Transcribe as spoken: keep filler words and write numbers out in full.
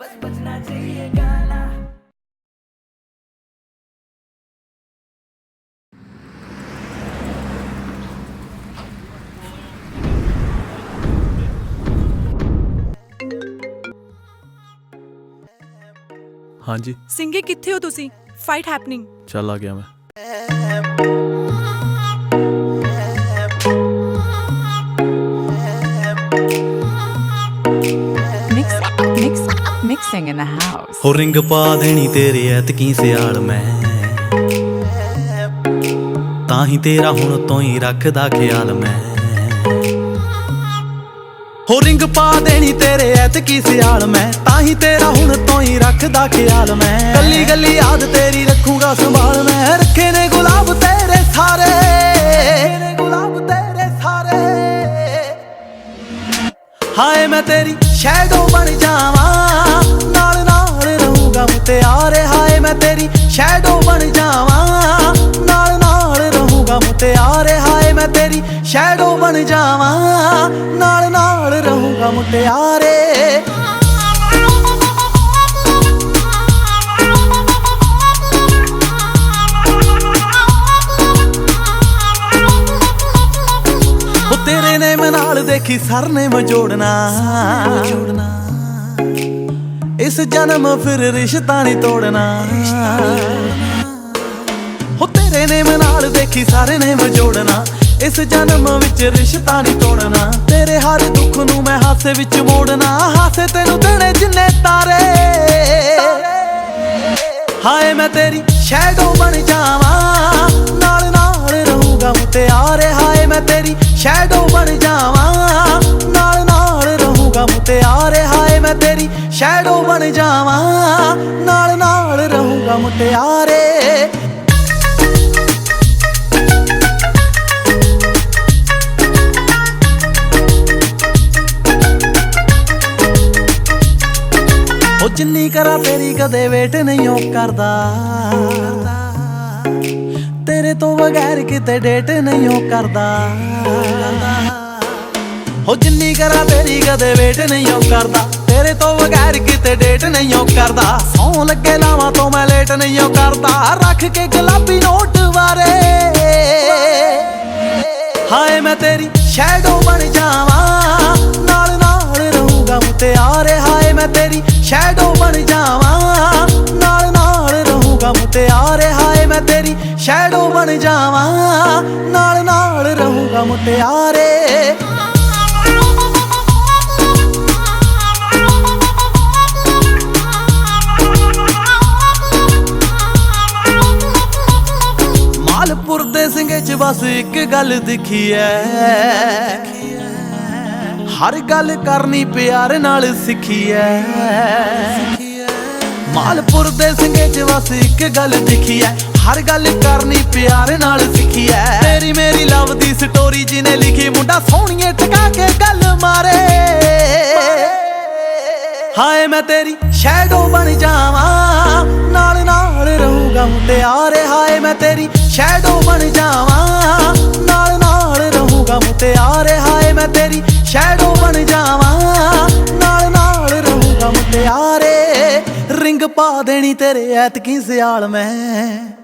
बस बजना चाहिए गाना। हाँ जी ਸਿੰਘੇ ਕਿੱਥੇ ਹੋ ਤੁਸੀਂ? Fight happening. ਚੱਲ ਆ ਗਿਆ ਮੈਂ। Mix, mix, mixing in the house. ਹੋ ਰਿੰਗ ਪਾ ਦੇਣੀ ਤੇਰੇ ਐਤਕੀ ਸਿਆਲ ਮੈਂ, ਤਾਂ ਹੀ ਤੇਰਾ ਹੁਣ ਤੋਂ ਹੀ ਰੱਖਦਾ ਖਿਆਲ ਮੈਂ। ਹੋ ਰਿੰਗ ਪਾ ਦੇਣੀ ਤੇਰੇ ਐਤਕੀ ਸਿਆਲ ਮੈਂ, ਤਾਂ ਹੀ ਤੇਰਾ ਹੁਣ ਤੋਂ ਹੀ ਰੱਖਦਾ ਖਿਆਲ ਮੈਂ। ਗੱਲੀ ਗੱਲੀ ਯਾਦ ਤੇਰੀ ਰੱਖੂਗਾ ਸੰਭਾਲ ਮੈਂ, ਰੱਖੇ ਨੇ ਗੁਲਾਬ ਤੇਰੇ ਸਾਰੇ, ਗੁਲਾਬ ਤੇਰੇ ਸਾਰੇ। ਹਾਏ ਮੈਂ ਤੇਰੀ ਸ਼ੈਡੋ ਬਣ ਜਾਵਾਂ, ਨਾਲ ਨਾਲ ਰਹੂੰਗਾ ਮੁਟਿਆਰੇ। ਹਾਏ ਮੈਂ ਤੇਰੀ ਸ਼ੈਡੋ ਬਣ ਜਾਵਾਂ, ਨਾਲ ਨਾਲ ਰਹੂੰਗਾ ਮੁਟਿਆਰੇ। ਹਾਏ ਮੈਂ ਤੇਰੀ ਸ਼ੈਡੋ ਬਣ ਜਾਵਾਂ, ਨਾਲ ਨਾਲ ਰਹੂੰਗਾ ਮੁਟਿਆਰੇ। ਤੇਰੇ ਨੇ ਮੈਂ ਨਾਲ ਦੇਖੀ ਸਰ ਨੇ ਮੈਂ ਜੋੜਨਾ, ਇਸ ਜਨਮ ਫਿਰ ਰਿਸ਼ਤਾ ਨਹੀਂ ਤੋੜਨਾ। ਹੋ ਤੇਰੇ ਨੇ ਮੈਂ ਨਾਲ ਦੇਖੀ ਸਾਰੇ ਨੇ ਮੈਂ ਜੋੜਨਾ, ਇਸ ਜਨਮ ਵਿੱਚ ਰਿਸ਼ਤਾ ਨਹੀਂ ਤੋੜਨਾ। ਤੇਰੇ ਹਰ ਦੁੱਖ ਨੂੰ ਮੈਂ ਹਾਸੇ ਵਿੱਚ ਮੋੜਨਾ, ਹਾਸੇ ਤੈਨੂੰ ਦੇਣੇ ਜਿੰਨੇ ਤਾਰੇ। ਹਾਏ ਮੈਂ ਤੇਰੀ ਸ਼ੈਡੋ ਬਣ ਜਾਵਾਂ, ਨਾਲ ਨਾਲ ਰਹੂੰਗਾ ਮੁਟਿਆਰੇ। ਹਾਏ ਮੈਂ ਤੇਰੀ ਸ਼ੈਡੋ ਬਣ ਜਾਵਾਂ, ਨਾਲ ਨਾਲ ਰਹੂੰਗਾ ਮੁਟਿਆਰੇ। ਹਾਏ ਮੈਂ ਤੇਰੀ ਸ਼ੈਡੋ ਬਣ ਜਾਵਾਂ, ਨਾਲ ਨਾਲ ਰਹੂੰਗਾ ਮੁਟਿਆਰੇ। ਉਹ ਜਿੰਨੀ ਕਰਾਂ ਤੇਰੀ ਕਦੇ ਵੇਟ ਨਹੀਂ ਉਹ ਕਰਦਾ, ਤੇਰੇ ਤੋਂ ਬਗੈਰ ਕਿਤੇ ਡੇਟ ਨਹੀਂ ਉਹ ਕਰਦਾ। ਹੋ ਜਿੰਨੀ ਕਰਾਂ ਤੇਰੀ ਕਦੇ ਵੇਟ ਨਹੀਂ ਉਹ ਕਰਦਾ, ਤੇਰੇ ਤੋਂ ਬਗੈਰ ਕਿਤੇ ਡੇਟ ਨਹੀਂ ਉਹ ਕਰਦਾ। ਸੌਂ ਲੱਗੇ ਲਾਵਾਂ ਤੋਂ ਮੈਂ ਲੇਟ ਨਹੀਂ ਉਹ ਕਰਦਾ, ਰੱਖ ਕੇ ਗੁਲਾਬੀ ਨੋਟ ਵਾਰੇ। ਹਾਏ ਮੈਂ ਤੇਰੀ ਸ਼ੈਡੋ ਬਣ ਜਾਵਾਂ, ਨਾਲ ਨਾਲ ਰਹੂੰਗਾ ਮੁਟਿਆਰੇ। ਹਾਏ ਮੈਂ ਤੇਰੀ ਸ਼ੈਡੋ ਬਣ ਜਾਵਾਂ, ਨਾਲ ਨਾਲ ਰਹੂੰਗਾ ਮੁਟਿਆਰੇ। ਹਾਏ ਮੈਂ ਤੇਰੀ ਸ਼ੈਡੋ ਬਣ ਜਾਵਾਂ, ਨਾਲ ਨਾਲ ਰਹੂੰਗਾ ਮੁਟਿਆਰੇ। ਮਾਲਪੁਰ ਦੇ ਸਿੰਘੇ ਚ ਬਸ ਇੱਕ ਗੱਲ ਦਿਖੀ ਐ, ਹਰ ਗੱਲ ਕਰਨੀ ਪਿਆਰ ਨਾਲ ਸਿੱਖੀ ਐ। ਮਾਲਪੁਰ ਦੇ ਸਿੰਘੇ ਚ ਬਸ ਇੱਕ ਗੱਲ ਦਿਖੀ ਐ, ਹਰ ਗੱਲ ਕਰਨੀ ਪਿਆਰ ਨਾਲ ਸਿੱਖੀ ਐ। ਤੇਰੀ ਮੇਰੀ ਲਵ ਦੀ ਸਟੋਰੀ ਜਿਹਨੇ ਲਿਖੀ, ਮੁੰਡਾ ਸੋਹਣੀਏ ਟਿਕਾ ਕੇ ਗੱਲ ਮਾਰੇ। ਹਾਏ ਮੈਂ ਤੇਰੀ ਸ਼ੈਡੋ ਬਣ ਜਾਵਾਂ, ਨਾਲ ਨਾਲ ਰਹੂੰਗਾ ਮੁਟਿਆਰੇ। ਹਾਏ ਮੈਂ ਤੇਰੀ ਸ਼ੈਡੋ ਬਣ ਜਾਵਾਂ, ਨਾਲ ਨਾਲ ਰਹੂੰਗਾ ਮੁਟਿਆਰੇ। ਹਾਏ ਮੈਂ ਤੇਰੀ ਸ਼ੈਡੋ ਬਣ ਜਾਵਾਂ, ਨਾਲ ਨਾਲ ਰਹੂੰਗਾ ਮੁਟਿਆਰੇ। ਰਿੰਗ ਪਾ ਦੇਣੀ ਤੇਰੇ ਐਤਕੀ ਸਿਆਲ ਮੈਂ।